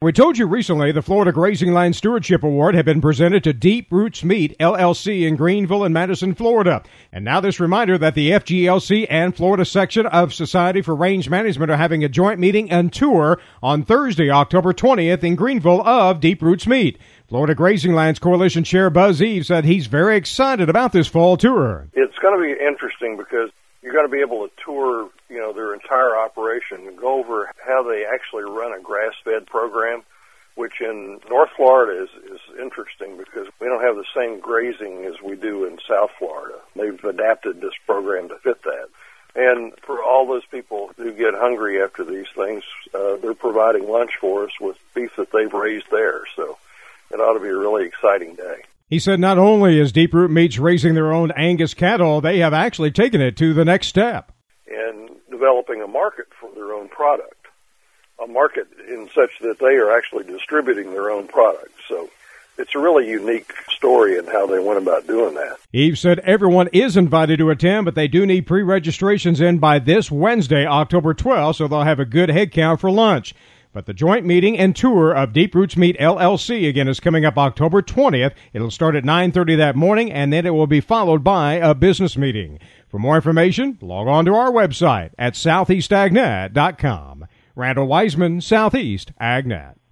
We told you recently the Florida Grazing Land Stewardship Award had been presented to Deep Roots Meat, LLC in Greenville and Madison, Florida. And now this reminder that the FGLC and Florida section of Society for Range Management are having a joint meeting and tour on Thursday, October 20th in Greenville of Deep Roots Meat. Florida Grazing Lands Coalition Chair Buzz Eve said he's very excited about this fall tour. It's going to be interesting because you're going to be able to tour, their entire operation and go over how they actually run a grass-fed program, which in North Florida is interesting because we don't have the same grazing as we do in South Florida. They've adapted this program to fit that. And for all those people who get hungry after these things, they're providing lunch for us with beef that they've raised there. So it ought to be a really exciting day. He said not only is Deep Root Meats raising their own Angus cattle, they have actually taken it to the next step. And developing a market for their own product, a market in such that they are actually distributing their own product. So it's a really unique story in how they went about doing that. Eve said everyone is invited to attend, but they do need pre-registrations in by this Wednesday, October 12th, so they'll have a good head count for lunch. But the joint meeting and tour of Deep Roots Meat LLC, again, is coming up October 20th. It'll start at 9:30 that morning, and then it will be followed by a business meeting. For more information, log on to our website at southeastagnet.com. Randall Wiseman, Southeast AgNet.